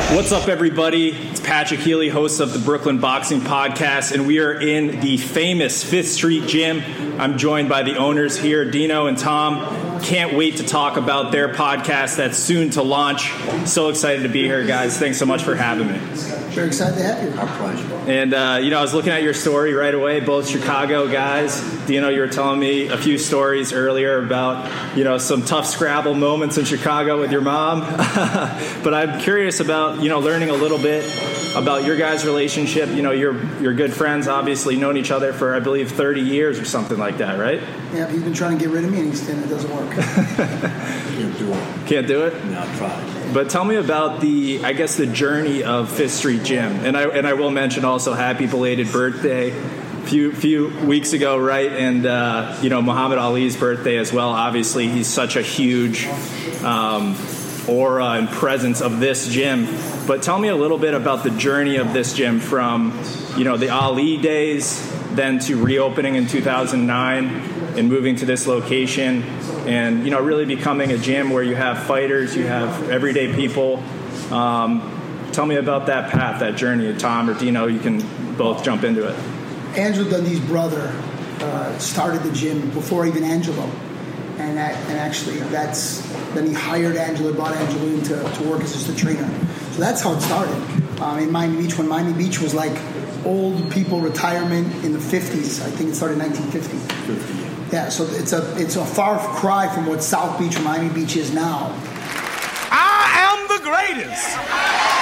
What's up, everybody? It's Patrick Healy, host of the Brooklyn Boxing Podcast, and we are in the famous Fifth Street Gym. I'm joined by the owners here, Dino and Tom. Can't wait to talk about their podcast that's soon to launch. So excited to be here, guys. Thanks so much for having me. Very excited to have you. Our pleasure. And, I was looking at your story right away, both Chicago guys. Dino, you were telling me a few stories earlier about, some tough Scrabble moments in Chicago with your mom. But I'm curious about, learning a little bit about your guys' relationship. You're good friends, obviously, known each other for, I believe, 30 years or something like that, right? Yeah, he's been trying to get rid of me, and it doesn't work. Can't do it. Can't do it? No, I tried. But tell me about the journey of Fifth Street Gym. And I will mention also happy belated birthday few weeks ago, right? And, Muhammad Ali's birthday as well. Obviously, he's such a huge aura and presence of this gym. But tell me a little bit about the journey of this gym from, the Ali days, then to reopening in 2009 and moving to this location and, really becoming a gym where you have fighters, you have everyday people. Tell me about that path, that journey. Tom or Dino, you can both jump into it. Angelo Dundee's brother started the gym before even Angelo. And actually, then he hired Angelo, brought Angelo in to work as a trainer. So that's how it started in Miami Beach, when Miami Beach was like old people retirement in the 50s. I think it started in 1950. Yeah, so it's a far cry from what South Beach or Miami Beach is now. I am the greatest.